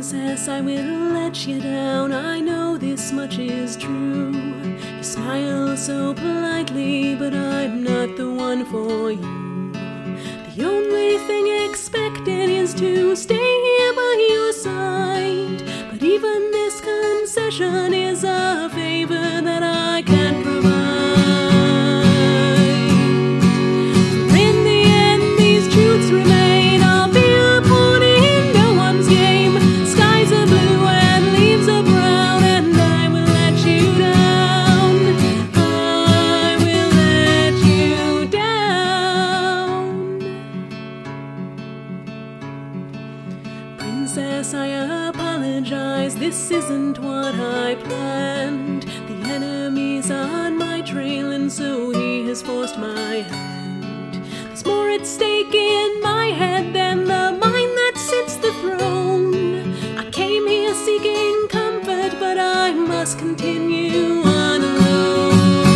Princess, I will let you down, I know this much is true. You smile so politely, but I'm not the one for you. The only thing expected is to stay here by your side, but even this concession is a favor that I can't provide. For in the end, these truths remain. I'll be a pawn in no one's game. Skies are blue and leaves are brown, and I will let you down. I will let you down. Princess, I apologize, this isn't what I planned. The enemy's on my trail, and so he has forced my hand. There's more at stake in my head than the mind that sits the throne. I came here seeking comfort, but I must continue on alone.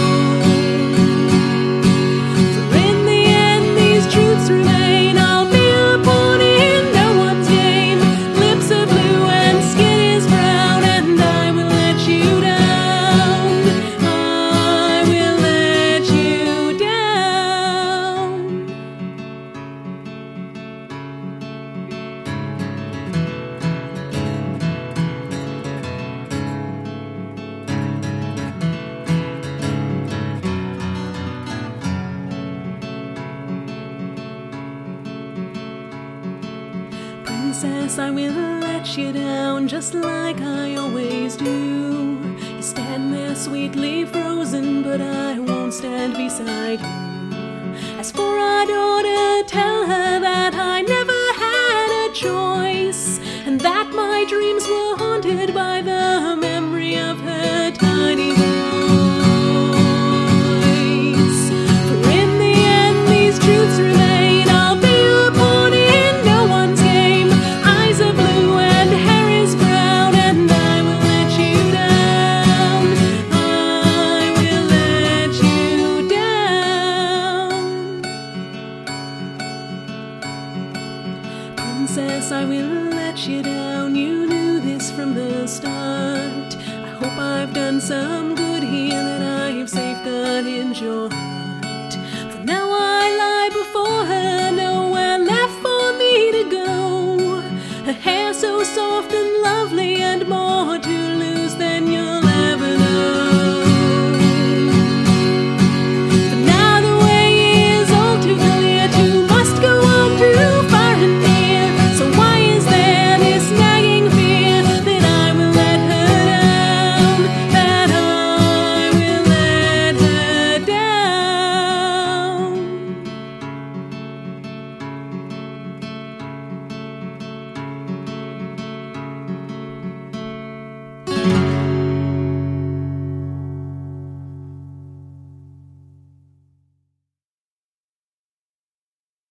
For in the end, these truths remain. I'll be a pawn in no one's game. Lips are blue and skin is brown, and I will let you down. I will let you down. Princess, I will let you down, just like I always do. You stand there sweetly frozen, but I won't stand beside you. As for our daughter, tell her that I never had a choice, and that my dreams were haunted by the memory of her tiny voice. For in the end, these truths remain. I'll be a pawn in no one's game. Eyes are blue and hair is brown, and I will let you down. I will let you down. Princess, I will let you down. You knew this from the start. I hope I've done some good here, that I've safeguarded your heart.